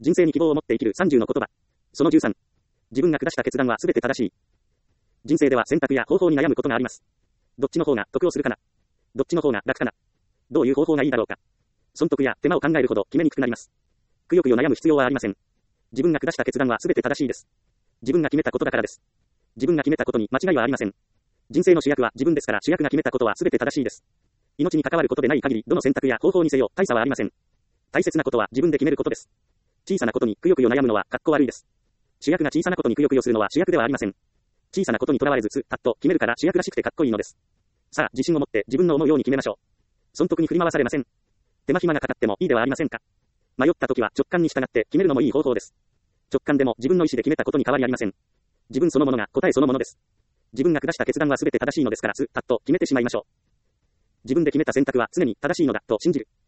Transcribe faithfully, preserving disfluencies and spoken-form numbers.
人生に希望を持って生きるさんじゅうの言葉。そのじゅうさん。自分が下した決断はすべて正しい。人生では選択や方法に悩むことがあります。どっちの方が得をするかな。どっちの方が楽かな。どういう方法がいいだろうか。損得や手間を考えるほど決めにくくなります。くよくよ悩む必要はありません。自分が下した決断はすべて正しいです。自分が決めたことだからです。自分が決めたことに間違いはありません。人生の主役は自分ですから、主役が決めたことはすべて正しいです。命に関わることでない限り、どの選択や方法にせよ大差はありません。大切なことは自分で決めることです。小さなことにくよくよ悩むのはかっこ悪いです。主役が小さなことにくよくよするのは主役ではありません。小さなことにとらわれずつ、パッと決めるから主役らしくてかっこいいのです。さあ、自信を持って自分の思うように決めましょう。損得に振り回されません。手間暇がかかってもいいではありませんか。迷った時は直感に従って決めるのもいい方法です。直感でも自分の意思で決めたことに変わりありません。自分そのものが答えそのものです。自分が下した決断は全て正しいのですから、スパッと決めてしまいましょう。自分で決めた選択は常に正しいのだと信じる。